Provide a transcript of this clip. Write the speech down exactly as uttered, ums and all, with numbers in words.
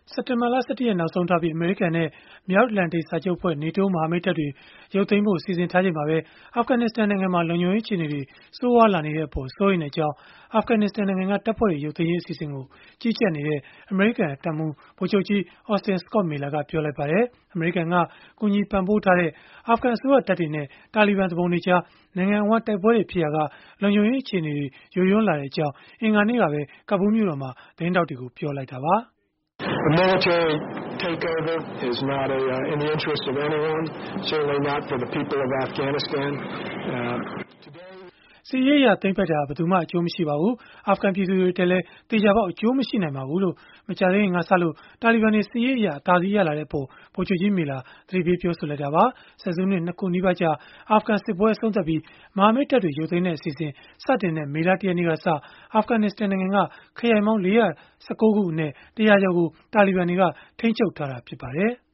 စက်တင်ဘာလ ၁၁ ရက်နောက်ဆုံးထားပြီး အမေရိကန်နဲ့ မြောက်အတ္တလန်တိတ်စာချုပ်အဖွဲ့ (NATO) မဟာမိတ်တပ်တွေ ရုပ်သိမ်းဖို့ စီစဉ်ထားချိန်မှာပဲ အာဖဂနစ္စတန်နိုင်ငံမှာ လုံခြုံရေးအခြေအနေတွေ ဆိုးရွားလာနေတဲ့အပေါ် စိုးရိမ်ကြောင်း အာဖဂနစ္စတန်နိုင်ငံက တပ်ဖွဲ့တွေ ရုပ်သိမ်းရေး အစီအစဉ်ကို ကြီးကြပ်နေတဲ့ အမေရိကန်တပ်မှူး ဗိုလ်ချုပ်ကြီး Austin Scott Miller ကပြောလိုက်ပါတယ်။ အမေရိကန်က ကူညီပံ့ပိုးထားတဲ့ အာဖဂန်အစိုးရတပ်တွေနဲ့ တာလီဘန်သူပုန်တွေကြား နိုင်ငံအဝန်း တိုက်ပွဲတွေဖြစ်ရာက လုံခြုံရေးအခြေအနေတွေ ယိုယွင်းလာတဲ့အကြောင်း အင်္ဂါနေ့ကပဲ ကာဘူးလ်မြို့တော်မှာ သတင်းထောက်တွေကို ပြောလိုက်တာပါ။ “စစ်ရေးအရ သိမ်းပိုက်တာဟာ ဘယ်သူမှ အကျိုးမရှိပါဘူး။ အာဖဂန်ပြည်သူတွေအတွက်လည်း သေချာပေါက် အကျိုးမရှိနိုင်ပါဘူး။” လို့ မကြာသေးခင်ကစလို့ တာလီဘန်တွေ စစ်ရေးအရ အသာစီးရလာတဲ့အပေါ် ဗိုလ်ချုပ်ကြီး Miller သတိပေးပြောဆိုလိုက်တာပါ။ ဆယ်စုနှစ် ၂ ခုနီးပါးကြာ အာဖဂန်စစ်ပွဲ အဆုံးသတ်ပြီး မဟာမိတ်တပ်တွေ ရုပ်သိမ်းတဲ့ အစီအစဉ် စတင်တဲ့ မေလ ၁ ရက်နေ့ကစ အာဖဂနစ္စတန်နိုင်ငံက ခရိုင်ပေါင်း ၄၁၉ ခုအနက် ၁၀၀ ကျော်ကို တာလီဘန်တွေက ထိန်းချုပ်ထားတာ ဖြစ်ပါတယ်။